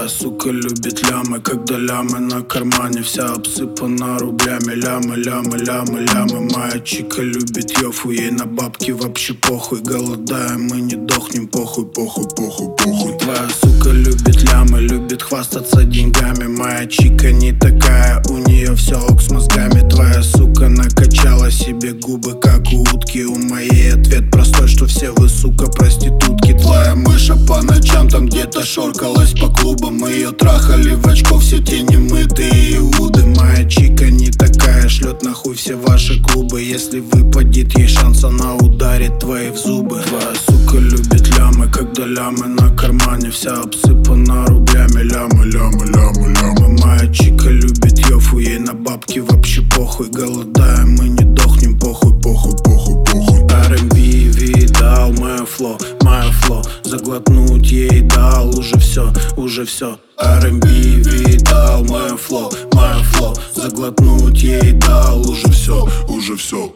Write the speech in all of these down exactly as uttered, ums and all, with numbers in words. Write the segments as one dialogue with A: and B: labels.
A: Твоя сука любит лямы, когда лямы на кармане, вся обсыпана рублями. Лямы, лямы, лямы, лямы. Моя чика любит йофу, ей на бабки вообще похуй. Голодаем, мы не дохнем, похуй, похуй, похуй, похуй. Твоя сука любит лямы, любит хвастаться деньгами. Моя чика не такая, у нее все ок с мозгами. Твоя сука накачала себе губы, как у утки. У моей ответ простой, что все вы, сука, проститутки. Твоя мыша по ночам там где-то шоркалась по клубам. Мы ее трахали в очко, все те немытые иуды. Моя чика не такая, шлет нахуй все ваши клубы. Если выпадет ей шанс, она ударит твои в зубы. Твоя сука любит лямы, когда лямы на кармане, вся обсыпана рублями. Лямы, лямы, лямы, лямы. Моя чика любит йофу, ей на бабки вообще похуй. Голодаем, мы не дохнем, похуй, похуй, похуй, похуй. ар энд би видал мое фло, мое фло. Заглотнуть ей дал уже все, уже все. ар энд би видал мое фло, мое фло. Заглотнуть ей дал уже все, уже все.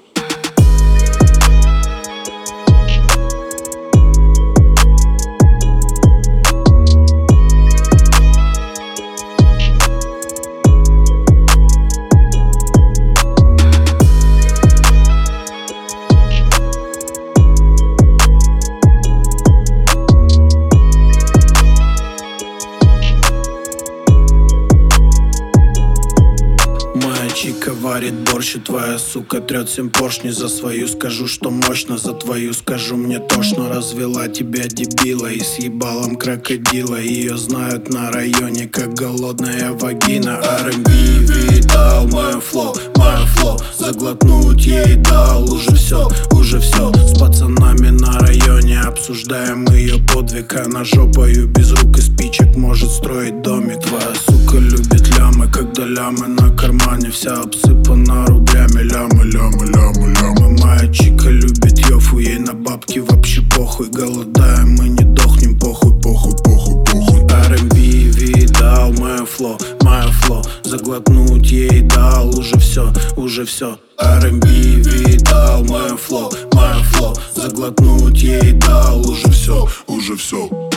A: Чика варит борщ, и твоя сука трет семь поршней. За свою скажу, что мощно, за твою скажу, мне тошно. Развела тебя дебила и с ебалом крокодила. Ее знают на районе как голодная вагина. ар энд би видал мое фло, мое фло. Заглотнуть ей дал уже все, уже все. С пацанами на районе обсуждаем ее подвиг. Она жопою без рук и спичек может строить домик. Твоя сука любит лямы, когда лямы на кармане, вся обсыпана рублями. Лямы, лямы, лямы, лямы. Моя чика любит йофу, ей на бабки вообще похуй. Голодаем, мы не дохнем, похуй, похуй, похуй, похуй. ар энд би видал мое фло, мое фло. Заглотнуть ей дал уже все, уже все. ар энд би видал мое фло, мое фло. Заглотнуть ей дал уже все, уже все.